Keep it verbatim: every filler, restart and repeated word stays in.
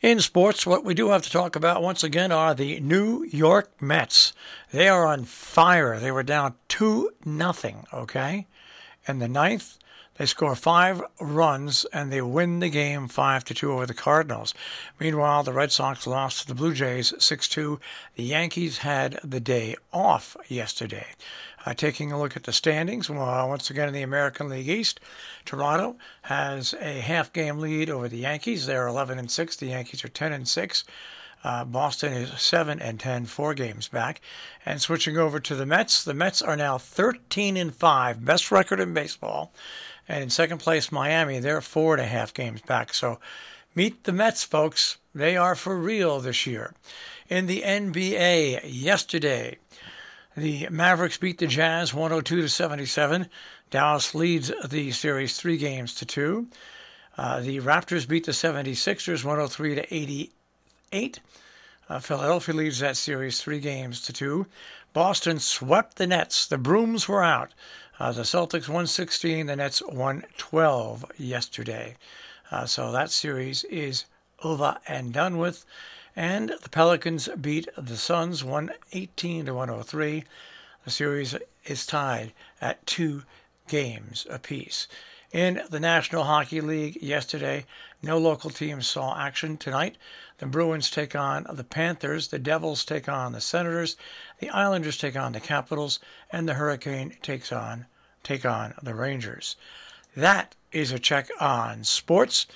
In sports, what we do have to talk about once again are the New York Mets. They are on fire. They were down two nothing, okay? In the ninth, they score five runs and they win the game five to two over the Cardinals. Meanwhile, the Red Sox lost to the Blue Jays six two. The Yankees had the day off yesterday. Uh, taking a look at the standings, well, once again in the American League East, Toronto has a half-game lead over the Yankees. They're eleven and six. The Yankees are ten and six. Uh, Boston is seven and ten, four games back. And switching over to the Mets, the Mets are now thirteen and five, best record in baseball. And in second place, Miami, they're four and a half games back. So meet the Mets, folks. They are for real this year. In the N B A, yesterday, the Mavericks beat the Jazz one oh two to seventy-seven. Dallas leads the series three games to two. Uh, the Raptors beat the seventy-sixers one oh three to eighty-eight. Uh, Philadelphia leads that series three games to two. Boston swept the Nets. The brooms were out. Uh, the Celtics one sixteen, the Nets one twelve yesterday. Uh, so that series is over and done with. And the Pelicans beat the Suns one eighteen to one oh three. The series is tied at two games apiece. In the National Hockey League yesterday, no local teams saw action tonight. The Bruins take on the Panthers, the Devils take on the Senators, the Islanders take on the Capitals, and the Hurricane takes on take on the Rangers. That is a check on sports.